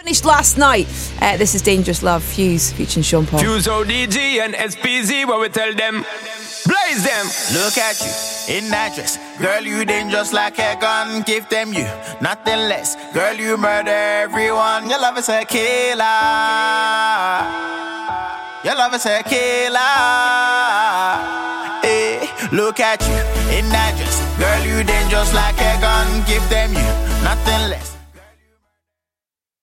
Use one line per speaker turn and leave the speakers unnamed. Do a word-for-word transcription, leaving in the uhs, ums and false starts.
Finished last night. Uh, this is Dangerous Love, Fuse, featuring Sean Paul.
Fuse O D G and S P Z, what we tell them? Blaze them.
Look at you in that dress, girl, you dangerous like a gun. Give them you nothing less, girl, you murder everyone. Your love is a killer. Your love is a killer. Hey, look at you in that dress, girl, you dangerous like a gun. Give them you nothing less.